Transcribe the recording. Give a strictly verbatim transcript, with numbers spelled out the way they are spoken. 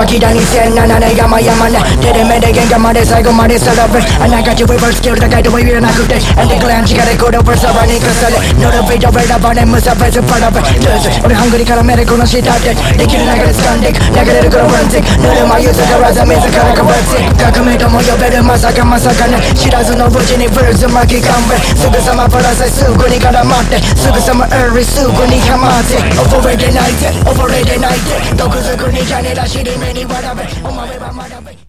きだにせんななねん山々ね手で目で喧嘩まで最後までセレブレあながちウィバースキル高いとは言えなくてアンディクランチがレコードプレサバにくされノルビードベラバネムサフェスパラベルーズ俺ハングリから目でこの下でできる流れ掴んでいく流れるからフランティックぬるま湯かららず自らかぶって革命とも呼べるまさかまさかね知らずの無事にブルーズ巻き勘弁すぐさまパラサイすぐに絡まってすぐさまエリすぐにハマって溺れて泣いて溺れて泣いて毒づくにじゃねらしり目に笑べお前はまだべ